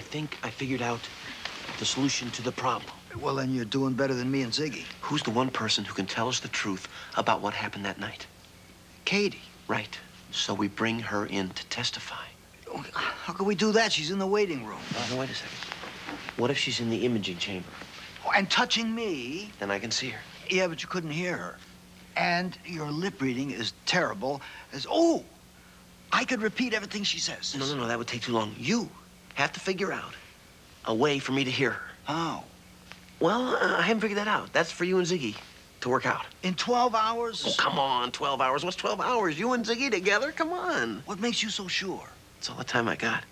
think I figured out the solution to the problem. Well, then you're doing better than me and Ziggy. Who's the one person who can tell us the truth about what happened that night? Katie. Right. So we bring her in to testify. How can we do that? She's in the waiting room. Oh, wait a second. What if she's in the imaging chamber? Oh, and touching me. Then I can see her. Yeah, but you couldn't hear her. And your lip reading is terrible. Oh, I could repeat everything she says. No, that would take too long. You have to figure out a way for me to hear her. How? Well, I haven't figured that out. That's for you and Ziggy to work out. In 12 hours? Oh, come on, 12 hours. What's 12 hours? You and Ziggy together? Come on. What makes you so sure? It's all the time I got.